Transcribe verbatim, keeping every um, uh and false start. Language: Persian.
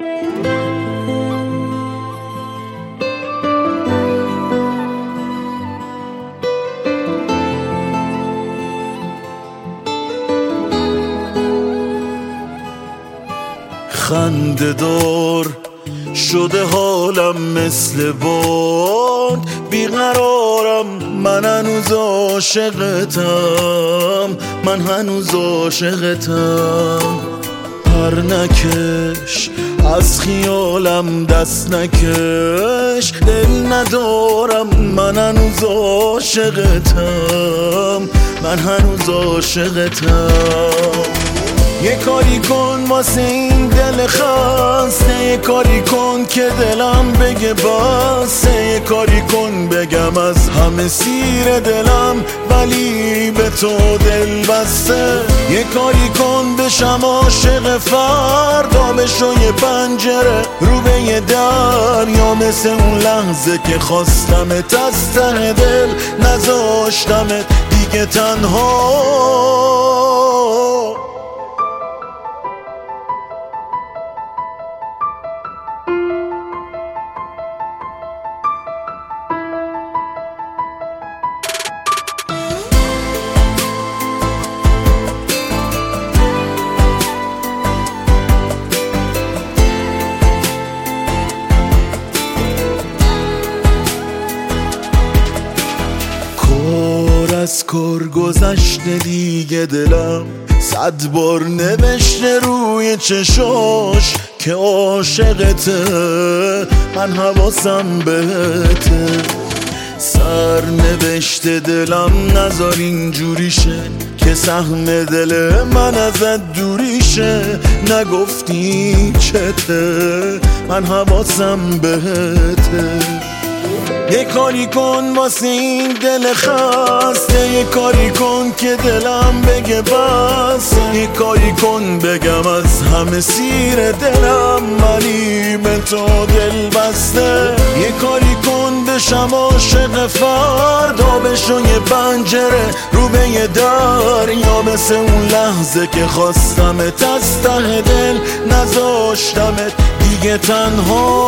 خنده دار شده حالم مثل باد، بیقرارم من هنوز عاشقتم، من هنوز عاشقتم. پر نکش از خیالم دست نکش، دل ندارم من هنوز عاشقتم، من هنوز عاشقتم. یه کاری کن واسه این دل خسته، یه کاری کن که دلم بگه بسه، یه کاری کن بگم از همه سیر دلم ولی به تو دل بسته. یه کاری کن بشم عاشق فردا، بشو یه پنجره رو به یه در، یا مثل اون لحظه که خواستمت از ته دل نذاشتمت دیگه تنها. از کار گذشته دیگه دلم صد بار نوشته روی چشاش که عاشقته، من حواسم بهته. سر نوشته دلم نذار اینجوری شه که سهم دل من ازت دوری شه، نگفتی چته من حواسم بهته. یه کاری کن واسه این دل خسته، یه کاری کن که دلم بگه بس، یه کاری کن بگم از همه سیر دلم ولی به تو دل بسته. یه کاری کن بشم عاشق فردا، بشو یه پنجره رو به یه در، یا مثل اون لحظه که خواستمت از ته دل نذاشتمت دیگه تنها.